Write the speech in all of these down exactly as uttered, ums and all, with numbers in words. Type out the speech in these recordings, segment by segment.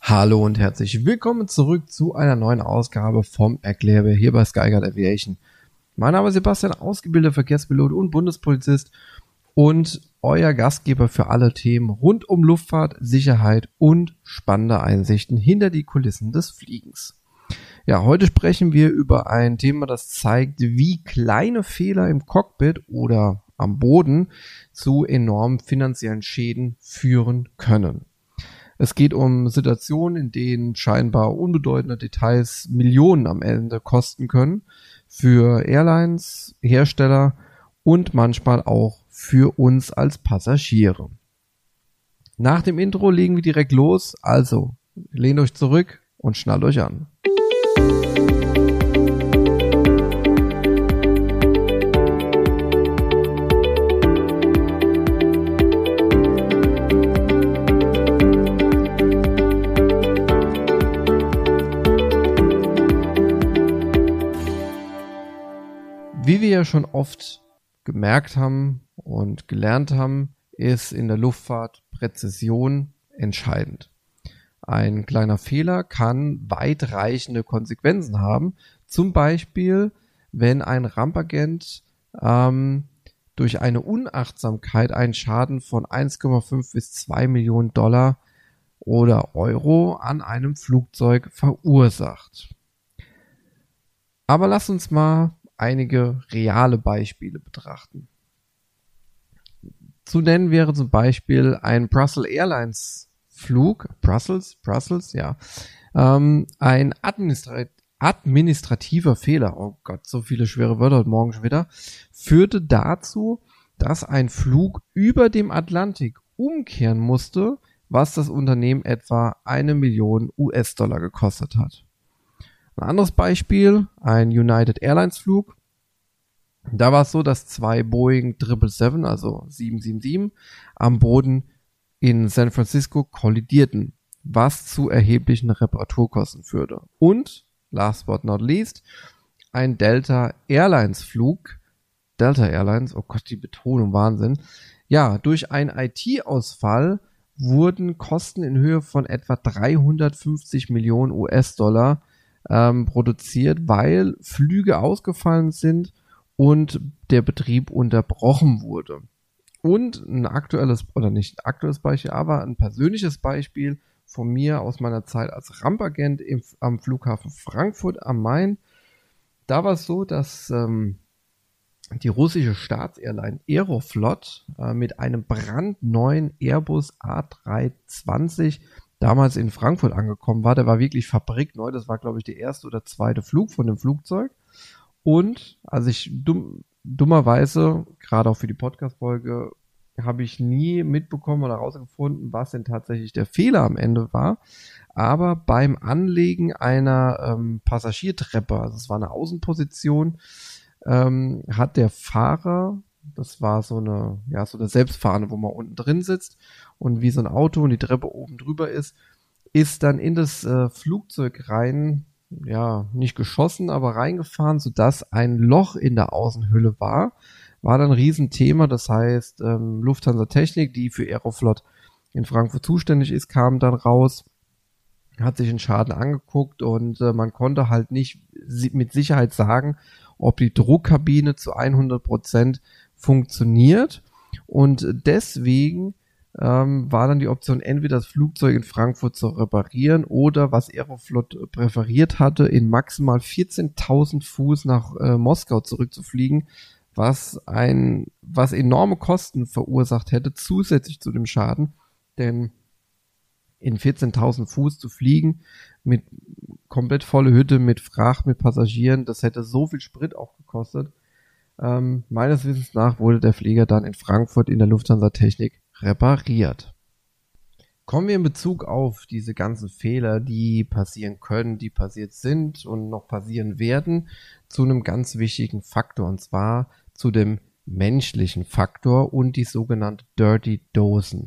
Hallo und herzlich willkommen zurück zu einer neuen Ausgabe vom Erklärbär hier bei Skyguard Aviation. Mein Name ist Sebastian, ausgebildeter Verkehrspilot und Bundespolizist und euer Gastgeber für alle Themen rund um Luftfahrt, Sicherheit und spannende Einsichten hinter die Kulissen des Fliegens. Ja, heute sprechen wir über ein Thema, das zeigt, wie kleine Fehler im Cockpit oder am Boden zu enormen finanziellen Schäden führen können. Es geht um Situationen, in denen scheinbar unbedeutende Details Millionen am Ende kosten können, für Airlines, Hersteller und manchmal auch für uns als Passagiere. Nach dem Intro legen wir direkt los, also lehnt euch zurück und schnallt euch an. Wie wir ja schon oft gemerkt haben und gelernt haben, ist in der Luftfahrt Präzision entscheidend. Ein kleiner Fehler kann weitreichende Konsequenzen haben. Zum Beispiel, wenn ein Rampagent ähm, durch eine Unachtsamkeit einen Schaden von eins Komma fünf bis zwei Millionen Dollar oder Euro an einem Flugzeug verursacht. Aber lasst uns mal einige reale Beispiele betrachten. Zu nennen wäre zum Beispiel ein Brussels Airlines Flug, Brussels, Brussels, ja, ähm, ein administrat- administrativer Fehler, oh Gott, so viele schwere Wörter heute Morgen schon wieder, führte dazu, dass ein Flug über dem Atlantik umkehren musste, was das Unternehmen etwa eine Million U S-Dollar gekostet hat. Ein anderes Beispiel, ein United Airlines Flug. Da war es so, dass zwei Boeing sieben sieben sieben, also sieben sieben sieben, am Boden in San Francisco kollidierten, was zu erheblichen Reparaturkosten führte. Und, last but not least, ein Delta Airlines Flug, Delta Airlines, oh Gott, die Betonung, Wahnsinn. Ja, durch einen I T-Ausfall wurden Kosten in Höhe von etwa dreihundertfünfzig Millionen U S-Dollar Ähm, produziert, weil Flüge ausgefallen sind und der Betrieb unterbrochen wurde. Und ein aktuelles, oder nicht ein aktuelles Beispiel, aber ein persönliches Beispiel von mir aus meiner Zeit als Rampagent im, am Flughafen Frankfurt am Main. Da war es so, dass ähm, die russische Staatsairline Aeroflot äh, mit einem brandneuen Airbus A drei zwanzig damals in Frankfurt angekommen war. Der war wirklich fabrikneu. Das war, glaube ich, der erste oder zweite Flug von dem Flugzeug. Und als ich dumm, dummerweise, gerade auch für die Podcast-Folge, habe ich nie mitbekommen oder herausgefunden, was denn tatsächlich der Fehler am Ende war. Aber beim Anlegen einer ähm, Passagiertreppe, also es war eine Außenposition, ähm, hat der Fahrer, das war so eine, ja, so eine Selbstfahrende, wo man unten drin sitzt und wie so ein Auto und die Treppe oben drüber ist, ist dann in das äh, Flugzeug rein, ja, nicht geschossen, aber reingefahren, sodass ein Loch in der Außenhülle war. War dann ein Riesenthema, das heißt, ähm, Lufthansa Technik, die für Aeroflot in Frankfurt zuständig ist, kam dann raus, hat sich den Schaden angeguckt und äh, man konnte halt nicht si- mit Sicherheit sagen, ob die Druckkabine zu hundert Prozent funktioniert, und deswegen ähm, war dann die Option, entweder das Flugzeug in Frankfurt zu reparieren oder, was Aeroflot präferiert hatte, in maximal vierzehntausend Fuß nach äh, Moskau zurückzufliegen, was ein, was enorme Kosten verursacht hätte, zusätzlich zu dem Schaden, denn in vierzehntausend Fuß zu fliegen, mit komplett volle Hütte, mit Fracht, mit Passagieren, das hätte so viel Sprit auch gekostet. Ähm, meines Wissens nach wurde der Flieger dann in Frankfurt in der Lufthansa Technik repariert. Kommen wir in Bezug auf diese ganzen Fehler, die passieren können, die passiert sind und noch passieren werden, zu einem ganz wichtigen Faktor, und zwar zu dem menschlichen Faktor und die sogenannten Dirty Dosen.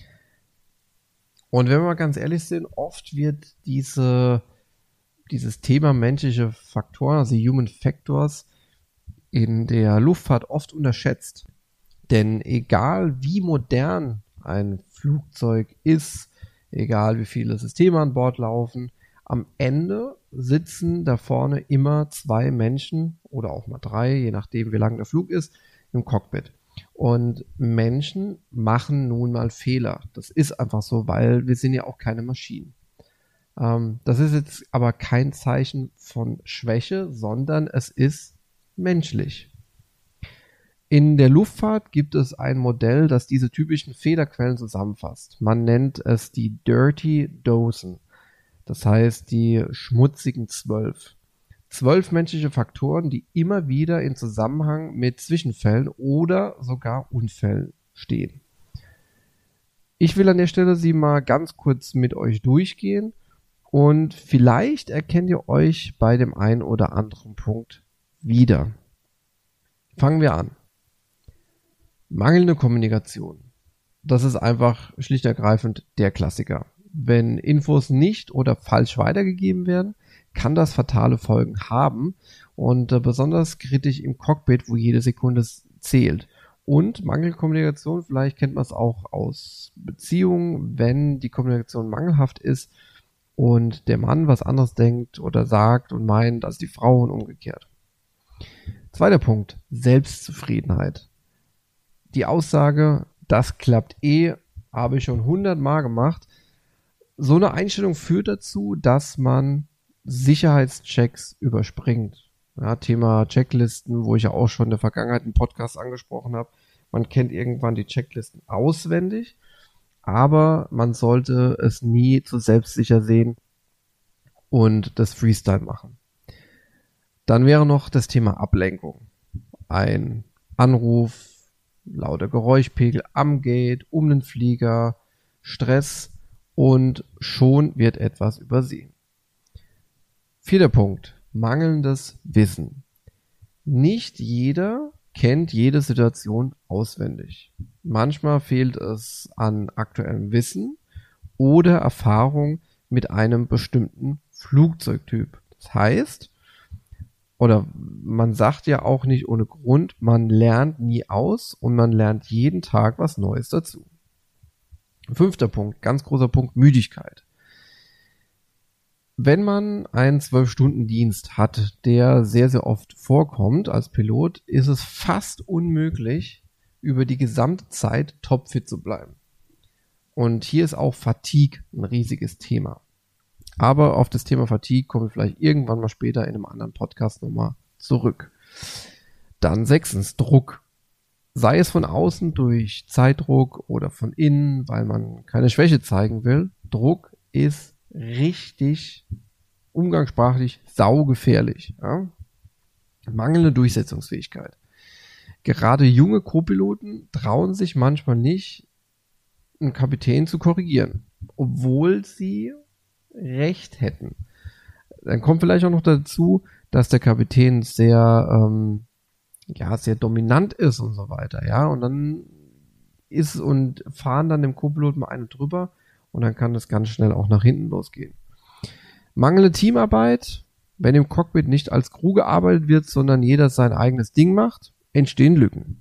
Und wenn wir mal ganz ehrlich sind, oft wird diese, dieses Thema menschliche Faktoren, also Human Factors, in der Luftfahrt oft unterschätzt. Denn egal wie modern ein Flugzeug ist, egal wie viele Systeme an Bord laufen. Am Ende sitzen da vorne immer zwei Menschen oder auch mal drei, je nachdem wie lang der Flug ist, im Cockpit. Und Menschen machen nun mal Fehler. Das ist einfach so, weil wir sind ja auch keine Maschinen. Ähm, das ist jetzt aber kein Zeichen von Schwäche, sondern es ist menschlich. In der Luftfahrt gibt es ein Modell, das diese typischen Fehlerquellen zusammenfasst. Man nennt es die Dirty Dozen. Das heißt die schmutzigen Zwölf. Zwölf menschliche Faktoren, die immer wieder in Zusammenhang mit Zwischenfällen oder sogar Unfällen stehen. Ich will an der Stelle sie mal ganz kurz mit euch durchgehen und vielleicht erkennt ihr euch bei dem einen oder anderen Punkt wieder. Fangen wir an. Mangelnde Kommunikation. Das ist einfach schlicht und ergreifend der Klassiker. Wenn Infos nicht oder falsch weitergegeben werden, kann das fatale Folgen haben und äh, besonders kritisch im Cockpit, wo jede Sekunde zählt. Und Mangelkommunikation, vielleicht kennt man es auch aus Beziehungen, wenn die Kommunikation mangelhaft ist und der Mann was anderes denkt oder sagt und meint als die Frau und umgekehrt. Zweiter Punkt, Selbstzufriedenheit. Die Aussage, das klappt eh, habe ich schon hundertmal gemacht. So eine Einstellung führt dazu, dass man Sicherheitschecks überspringt. Ja, Thema Checklisten, wo ich ja auch schon in der Vergangenheit einen Podcast angesprochen habe. Man kennt irgendwann die Checklisten auswendig, aber man sollte es nie zu selbstsicher sehen und das Freestyle machen. Dann wäre noch das Thema Ablenkung. Ein Anruf, lauter Geräuschpegel am Gate, um den Flieger, Stress und schon wird etwas übersehen. Vierter Punkt, mangelndes Wissen. Nicht jeder kennt jede Situation auswendig. Manchmal fehlt es an aktuellem Wissen oder Erfahrung mit einem bestimmten Flugzeugtyp. Das heißt, oder man sagt ja auch nicht ohne Grund, man lernt nie aus und man lernt jeden Tag was Neues dazu. Fünfter Punkt, ganz großer Punkt, Müdigkeit. Wenn man einen zwölf-Stunden-Dienst hat, der sehr, sehr oft vorkommt als Pilot, ist es fast unmöglich, über die gesamte Zeit topfit zu bleiben. Und hier ist auch Fatigue ein riesiges Thema. Aber auf das Thema Fatigue komme ich vielleicht irgendwann mal später in einem anderen Podcast nochmal zurück. Dann sechstens, Druck. Sei es von außen durch Zeitdruck oder von innen, weil man keine Schwäche zeigen will. Druck ist richtig umgangssprachlich saugefährlich. Ja? Mangelnde Durchsetzungsfähigkeit. Gerade junge Co-Piloten trauen sich manchmal nicht, einen Kapitän zu korrigieren, obwohl sie Recht hätten. Dann kommt vielleicht auch noch dazu, dass der Kapitän sehr, ähm, ja, sehr dominant ist und so weiter, ja, und dann ist und fahren dann dem Co-Piloten mal eine drüber und dann kann das ganz schnell auch nach hinten losgehen. Mangelnde Teamarbeit, wenn im Cockpit nicht als Crew gearbeitet wird, sondern jeder sein eigenes Ding macht, entstehen Lücken.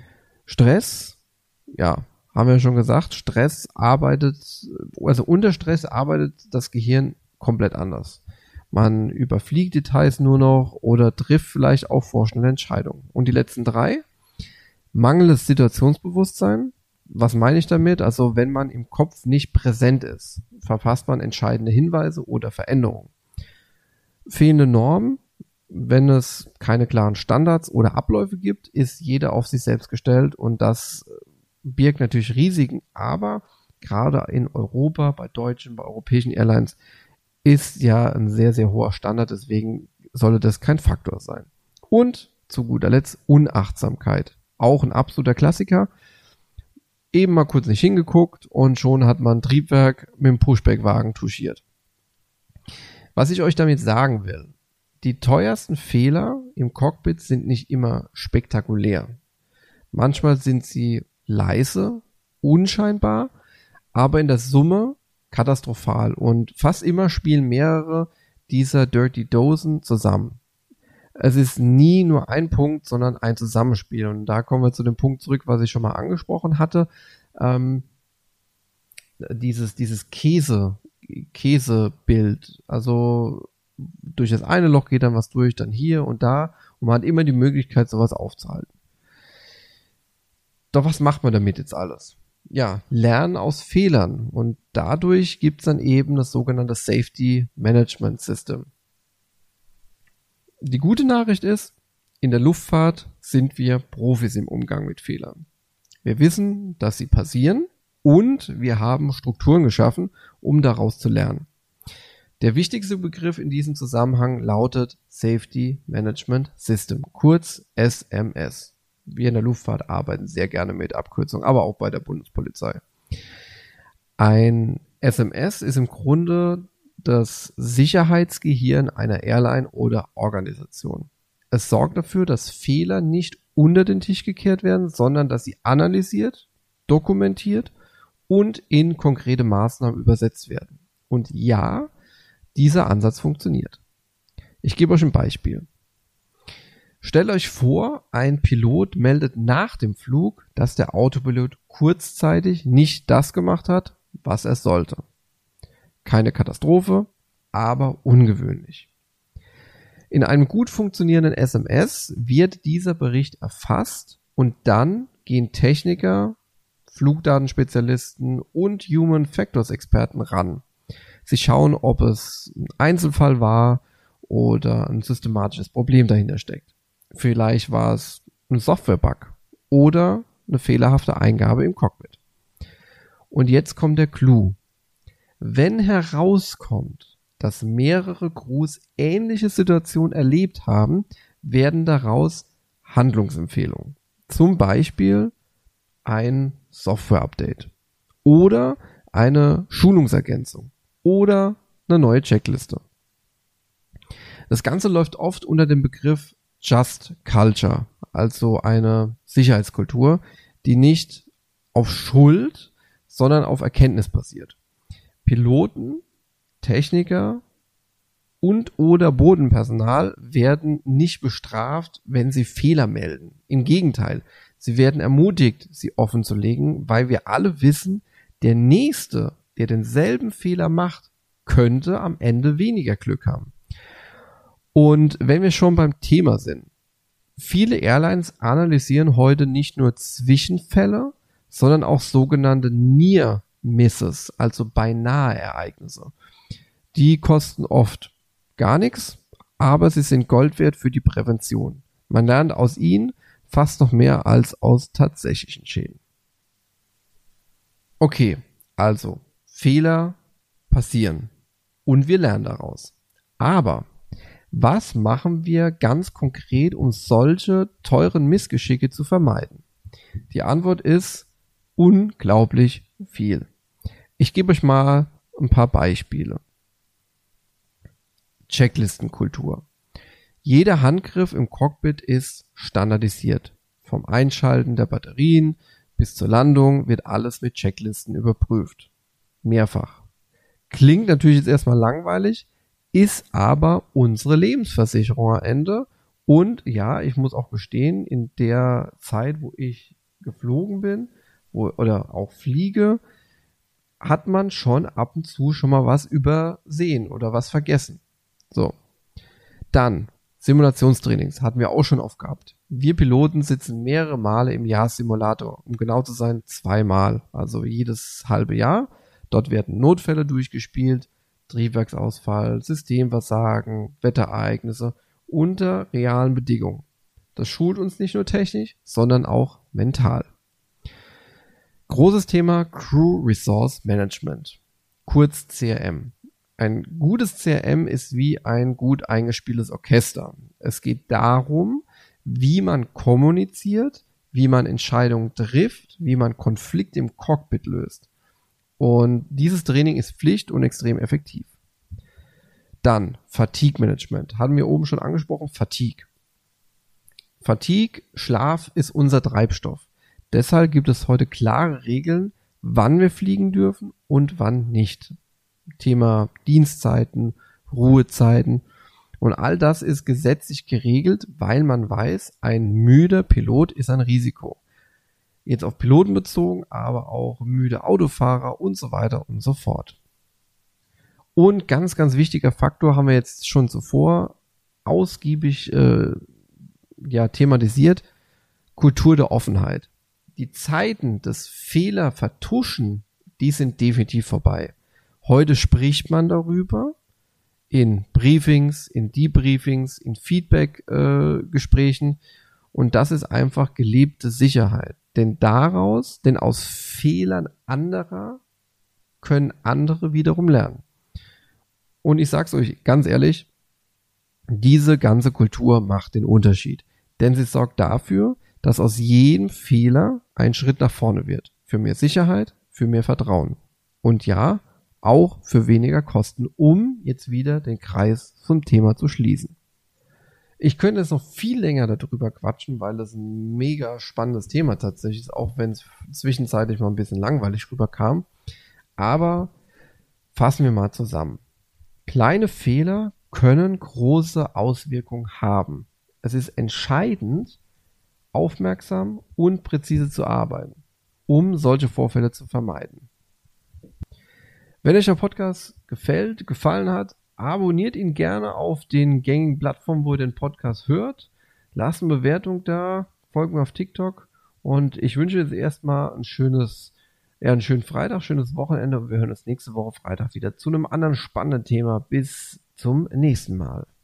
Stress, ja, haben wir schon gesagt, Stress arbeitet, also unter Stress arbeitet das Gehirn komplett anders. Man überfliegt Details nur noch oder trifft vielleicht auch vorschnelle Entscheidungen. Und die letzten drei, mangelndes Situationsbewusstsein. Was meine ich damit? Also wenn man im Kopf nicht präsent ist, verpasst man entscheidende Hinweise oder Veränderungen. Fehlende Normen, wenn es keine klaren Standards oder Abläufe gibt, ist jeder auf sich selbst gestellt und das birgt natürlich Risiken, aber gerade in Europa, bei deutschen, bei europäischen Airlines ist ja ein sehr, sehr hoher Standard, deswegen sollte das kein Faktor sein. Und zu guter Letzt Unachtsamkeit. Auch ein absoluter Klassiker. Eben mal kurz nicht hingeguckt und schon hat man Triebwerk mit dem Pushback-Wagen touchiert. Was ich euch damit sagen will, die teuersten Fehler im Cockpit sind nicht immer spektakulär. Manchmal sind sie leise, unscheinbar, aber in der Summe katastrophal und fast immer spielen mehrere dieser Dirty Dozen zusammen. Es ist nie nur ein Punkt, sondern ein Zusammenspiel und da kommen wir zu dem Punkt zurück, was ich schon mal angesprochen hatte. Ähm, dieses, dieses Käse, Käsebild. Also durch das eine Loch geht dann was durch, dann hier und da. Und man hat immer die Möglichkeit, sowas aufzuhalten. Doch was macht man damit jetzt alles? Ja, lernen aus Fehlern. Und dadurch gibt es dann eben das sogenannte Safety Management System. Die gute Nachricht ist, in der Luftfahrt sind wir Profis im Umgang mit Fehlern. Wir wissen, dass sie passieren und wir haben Strukturen geschaffen, um daraus zu lernen. Der wichtigste Begriff in diesem Zusammenhang lautet Safety Management System, kurz S M S. Wir in der Luftfahrt arbeiten sehr gerne mit Abkürzungen, aber auch bei der Bundespolizei. Ein S M S ist im Grunde das Sicherheitsgehirn einer Airline oder Organisation. Es sorgt dafür, dass Fehler nicht unter den Tisch gekehrt werden, sondern dass sie analysiert, dokumentiert und in konkrete Maßnahmen übersetzt werden. Und ja, dieser Ansatz funktioniert. Ich gebe euch ein Beispiel. Stellt euch vor, ein Pilot meldet nach dem Flug, dass der Autopilot kurzzeitig nicht das gemacht hat, was er sollte. Keine Katastrophe, aber ungewöhnlich. In einem gut funktionierenden S M S wird dieser Bericht erfasst und dann gehen Techniker, Flugdatenspezialisten und Human Factors Experten ran. Sie schauen, ob es ein Einzelfall war oder ein systematisches Problem dahinter steckt. Vielleicht war es ein Software-Bug oder eine fehlerhafte Eingabe im Cockpit. Und jetzt kommt der Clou. Wenn herauskommt, dass mehrere Crews ähnliche Situationen erlebt haben, werden daraus Handlungsempfehlungen. Zum Beispiel ein Software-Update oder eine Schulungsergänzung oder eine neue Checkliste. Das Ganze läuft oft unter dem Begriff Just Culture, also eine Sicherheitskultur, die nicht auf Schuld, sondern auf Erkenntnis basiert. Piloten, Techniker und oder Bodenpersonal werden nicht bestraft, wenn sie Fehler melden. Im Gegenteil, sie werden ermutigt, sie offen zu legen, weil wir alle wissen, der Nächste, der denselben Fehler macht, könnte am Ende weniger Glück haben. Und wenn wir schon beim Thema sind, viele Airlines analysieren heute nicht nur Zwischenfälle, sondern auch sogenannte Near Misses, also beinahe Ereignisse. Die kosten oft gar nichts, aber sie sind Gold wert für die Prävention. Man lernt aus ihnen fast noch mehr als aus tatsächlichen Schäden. Okay, also Fehler passieren und wir lernen daraus. Aber was machen wir ganz konkret, um solche teuren Missgeschicke zu vermeiden? Die Antwort ist unglaublich viel. Ich gebe euch mal ein paar Beispiele. Checklistenkultur. Jeder Handgriff im Cockpit ist standardisiert. Vom Einschalten der Batterien bis zur Landung wird alles mit Checklisten überprüft. Mehrfach. Klingt natürlich jetzt erstmal langweilig, ist aber unsere Lebensversicherung am Ende. Und ja, ich muss auch gestehen, in der Zeit, wo ich geflogen bin wo, oder auch fliege, hat man schon ab und zu schon mal was übersehen oder was vergessen. So. Dann Simulationstrainings hatten wir auch schon oft gehabt. Wir Piloten sitzen mehrere Male im Jahr Simulator, um genau zu sein, zweimal, also jedes halbe Jahr. Dort werden Notfälle durchgespielt, Triebwerksausfall, Systemversagen, Wetterereignisse unter realen Bedingungen. Das schult uns nicht nur technisch, sondern auch mental. Großes Thema Crew Resource Management, kurz C R M. Ein gutes C R M ist wie ein gut eingespieltes Orchester. Es geht darum, wie man kommuniziert, wie man Entscheidungen trifft, wie man Konflikte im Cockpit löst. Und dieses Training ist Pflicht und extrem effektiv. Dann Fatigue Management. Hatten wir oben schon angesprochen, Fatigue. Fatigue, Schlaf ist unser Treibstoff. Deshalb gibt es heute klare Regeln, wann wir fliegen dürfen und wann nicht. Thema Dienstzeiten, Ruhezeiten und all das ist gesetzlich geregelt, weil man weiß, ein müder Pilot ist ein Risiko. Jetzt auf Piloten bezogen, aber auch müde Autofahrer und so weiter und so fort. Und ganz, ganz wichtiger Faktor haben wir jetzt schon zuvor ausgiebig äh, ja, thematisiert, Kultur der Offenheit. Die Zeiten des Fehlervertuschen, die sind definitiv vorbei. Heute spricht man darüber in Briefings, in Debriefings, in Feedback-Gesprächen äh, und das ist einfach gelebte Sicherheit. Denn daraus, denn aus Fehlern anderer können andere wiederum lernen. Und ich sag's euch ganz ehrlich, diese ganze Kultur macht den Unterschied. Denn sie sorgt dafür, dass aus jedem Fehler ein Schritt nach vorne wird. Für mehr Sicherheit, für mehr Vertrauen. Und ja, auch für weniger Kosten, um jetzt wieder den Kreis zum Thema zu schließen. Ich könnte jetzt noch viel länger darüber quatschen, weil das ein mega spannendes Thema tatsächlich ist, auch wenn es zwischenzeitlich mal ein bisschen langweilig rüberkam. Aber fassen wir mal zusammen. Kleine Fehler können große Auswirkungen haben. Es ist entscheidend, aufmerksam und präzise zu arbeiten, um solche Vorfälle zu vermeiden. Wenn euch der Podcast gefällt, gefallen hat, abonniert ihn gerne auf den gängigen Plattformen, wo ihr den Podcast hört. Lasst eine Bewertung da, folgt mir auf TikTok und ich wünsche jetzt erstmal ein schönes, ja, einen schönen Freitag, schönes Wochenende und wir hören uns nächste Woche Freitag wieder zu einem anderen spannenden Thema. Bis zum nächsten Mal.